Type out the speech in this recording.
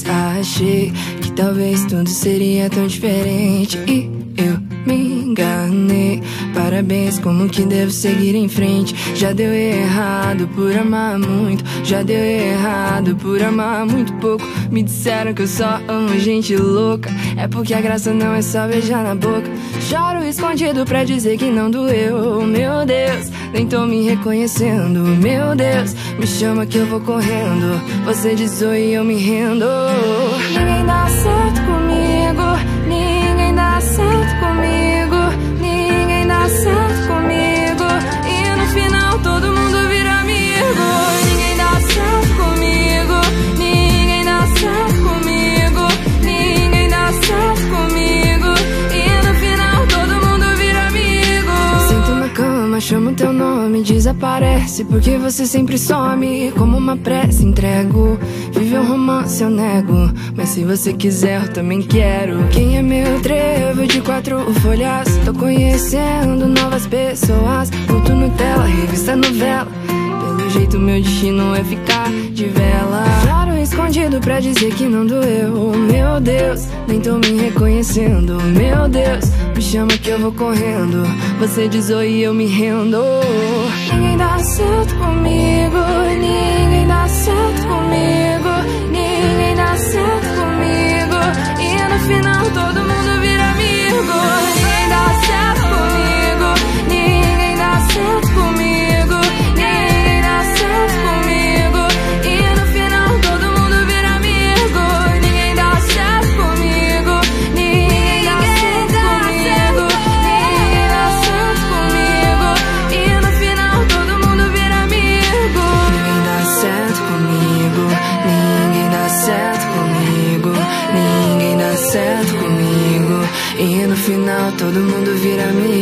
vez achei que talvez tudo seria tão diferente e eu me enganei. Parabéns, como que devo seguir em frente? Já deu errado por amar muito, já deu errado por amar muito pouco. Me disseram que eu só amo gente louca, é porque a graça não é só beijar na boca. Choro escondido pra dizer que não doeu. Meu Deus, nem tô me reconhecendo. Meu Deus, me chama que eu vou correndo. Você diz oi e eu me rendo. Ninguém dá certo comigo, ninguém dá certo comigo, ninguém dá certo comigo. E no final todo mundo vira amigo. Ninguém dá certo comigo, ninguém dá certo comigo, ninguém dá certo comigo. E no final todo mundo vira amigo. Sento na cama, chamo teu nome, desaparece porque você sempre some. Como uma prece entrego, viver um romance eu nego, mas se você quiser eu também quero. Quem é meu trevo de 4 folhas? Tô conhecendo novas pessoas, culto Nutella, revista novela. Pelo jeito meu destino é ficar de vela. Choro escondido pra dizer que não doeu. Meu Deus, nem tô me reconhecendo. Meu Deus, me chama que eu vou correndo. Você diz oi e eu me rendo. Ninguém dá certo comigo, ninguém dá certo comigo, ninguém dá certo comigo. E no final todo mundo vira amigo. Ninguém dá certo comigo, ninguém dá certo comigo, ninguém dá certo comigo. E no final todo mundo vira amigo. Ninguém dá certo comigo, ninguém dá certo comigo, ninguém dá certo comigo. E no final todo mundo vira amigo. Ninguém dá certo comigo, ninguém dá certo comigo, ninguém dá certo comigo. E no final todo mundo vira amigo.